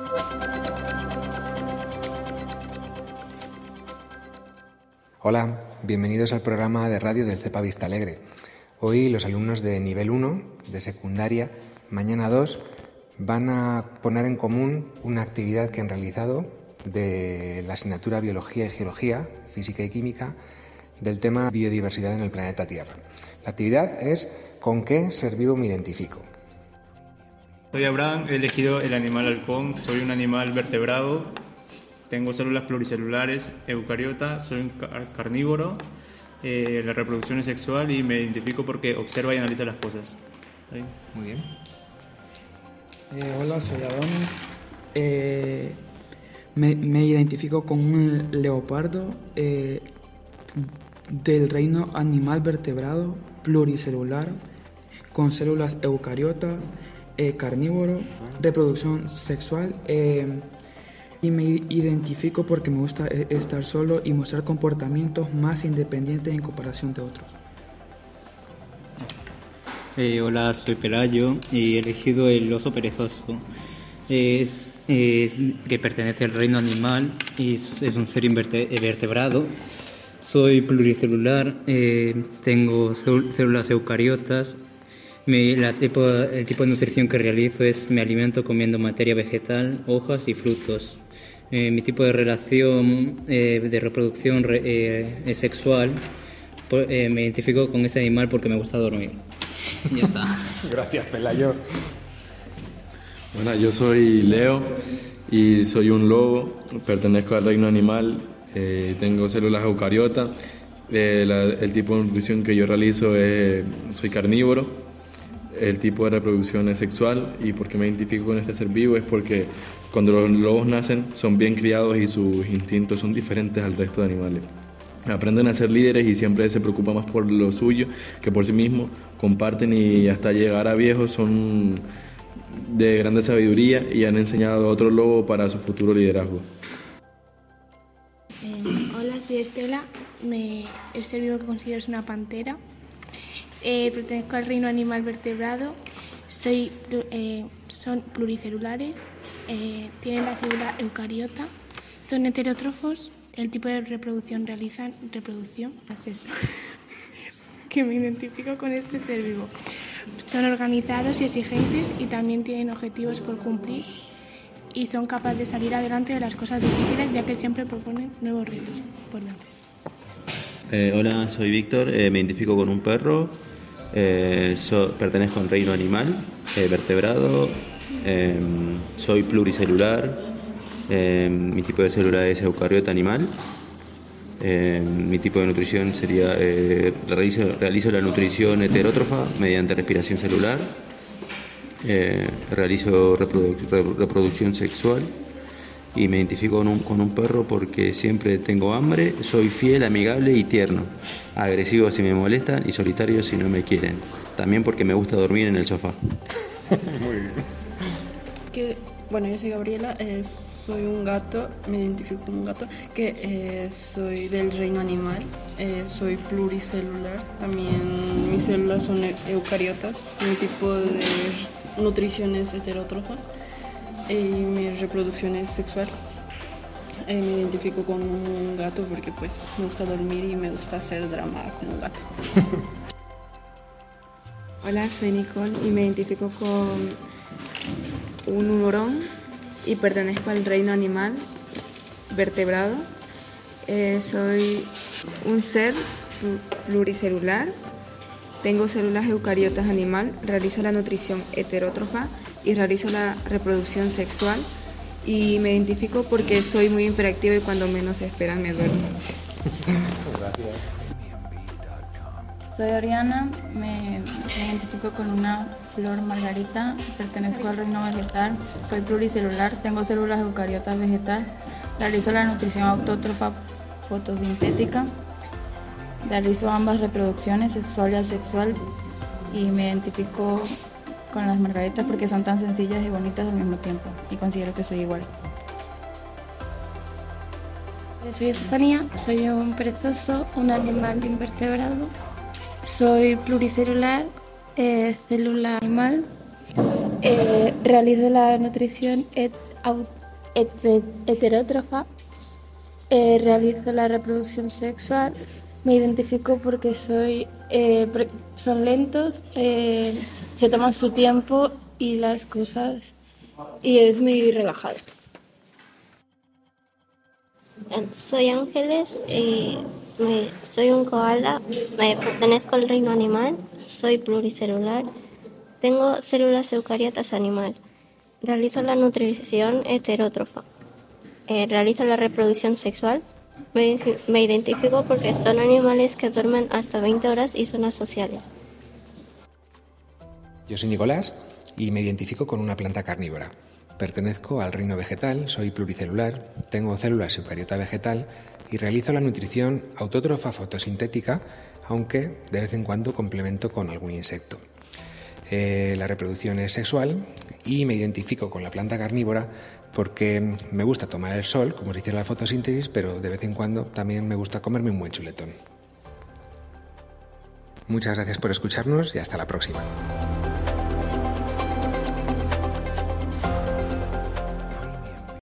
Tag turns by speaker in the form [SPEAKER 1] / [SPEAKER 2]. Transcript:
[SPEAKER 1] Hola, bienvenidos al programa de radio del CEPA Vista Alegre. Hoy los alumnos de nivel 1 de secundaria, mañana 2, van a poner en común una actividad que han realizado de la asignatura Biología y Geología, Física y Química, del tema Biodiversidad en el planeta Tierra. La actividad es ¿con qué ser vivo me identifico?
[SPEAKER 2] Soy Abraham, he elegido el animal halcón, soy un animal vertebrado, tengo células pluricelulares, eucariota, soy un carnívoro, la reproducción es sexual y me identifico porque observa y analiza las cosas. ¿Sí?
[SPEAKER 1] Muy bien.
[SPEAKER 3] Hola, soy Adonis. Me identifico con un leopardo del reino animal vertebrado, pluricelular, con células eucariotas, carnívoro, reproducción sexual, y me identifico porque me gusta estar solo y mostrar comportamientos más independientes en comparación de otros.
[SPEAKER 4] Hola, soy Pelayo y he elegido el oso perezoso. Es que pertenece al reino animal y es un ser vertebrado. Soy pluricelular, tengo células eucariotas. El tipo de nutrición que realizo es me alimento comiendo materia vegetal, hojas y frutos. Mi tipo de relación de reproducción es sexual. Me identifico con ese animal porque me gusta dormir. Ya está.
[SPEAKER 1] Gracias, Pelayo.
[SPEAKER 5] Bueno, yo soy Leo y soy un lobo, pertenezco al reino animal, tengo células eucariotas. El tipo de nutrición que yo realizo soy carnívoro. El tipo de reproducción es sexual, y por qué me identifico con este ser vivo es porque cuando los lobos nacen son bien criados y sus instintos son diferentes al resto de animales. Aprenden a ser líderes y siempre se preocupan más por lo suyo que por sí mismos, comparten y hasta llegar a viejos son de grande sabiduría y han enseñado a otro lobo para su futuro liderazgo.
[SPEAKER 6] Hola, soy Estela, el ser vivo que considero es una pantera. Pertenezco al reino animal vertebrado, son pluricelulares, tienen la célula eucariota, son heterótrofos, el tipo de reproducción realizan reproducción, es eso, que me identifico con este ser vivo. Son organizados y exigentes y también tienen objetivos por cumplir y son capaces de salir adelante de las cosas difíciles, ya que siempre proponen nuevos retos por vencer.
[SPEAKER 7] Hola, soy Víctor, me identifico con un perro, pertenezco al reino animal, vertebrado, soy pluricelular, mi tipo de célula es eucariota animal, mi tipo de nutrición sería, realizo la nutrición heterótrofa mediante respiración celular, realizo reproducción sexual. Y me identifico con un perro porque siempre tengo hambre, soy fiel, amigable y tierno, agresivo si me molestan y solitario si no me quieren. También porque me gusta dormir en el sofá.
[SPEAKER 1] Muy bien.
[SPEAKER 8] Yo soy Gabriela, soy un gato, me identifico como un gato, soy del reino animal, soy pluricelular, también mis células son eucariotas, mi tipo de nutrición es heterótrofa. Y mi reproducción es sexual. Me identifico con un gato porque pues me gusta dormir y me gusta hacer drama como un gato.
[SPEAKER 9] Hola, soy Nicole y me identifico con un hurón y pertenezco al reino animal vertebrado. Soy un ser pluricelular. Tengo células eucariotas animal, realizo la nutrición heterótrofa y realizo la reproducción sexual y me identifico porque soy muy hiperactiva y cuando menos se esperan me duermo.
[SPEAKER 1] Gracias.
[SPEAKER 10] Soy Oriana, me identifico con una flor margarita, pertenezco al reino vegetal, soy pluricelular, tengo células eucariotas vegetal, realizo la nutrición autótrofa fotosintética, realizo ambas reproducciones, sexual y asexual, y me identifico con las margaritas porque son tan sencillas y bonitas al mismo tiempo, y considero que soy igual.
[SPEAKER 6] Soy Estefanía, soy un perezoso, un animal invertebrado, soy pluricelular, célula animal, realizo la nutrición heterótrofa. Realizo la reproducción sexual. Me identifico porque son lentos, se toman su tiempo y las cosas, y es muy relajado.
[SPEAKER 11] Soy Ángeles, soy un koala, pertenezco al reino animal, soy pluricelular, tengo células eucariotas animal, realizo la nutrición heterótrofa, realizo la reproducción sexual. Me identifico porque son animales que duermen hasta 20 horas y son asociales.
[SPEAKER 1] Yo soy Nicolás y me identifico con una planta carnívora. Pertenezco al reino vegetal, soy pluricelular, tengo células eucariota vegetal y realizo la nutrición autótrofa fotosintética, aunque de vez en cuando complemento con algún insecto. La reproducción es sexual y me identifico con la planta carnívora porque me gusta tomar el sol, como si hiciera la fotosíntesis, pero de vez en cuando también me gusta comerme un buen chuletón. Muchas gracias por escucharnos y hasta la próxima.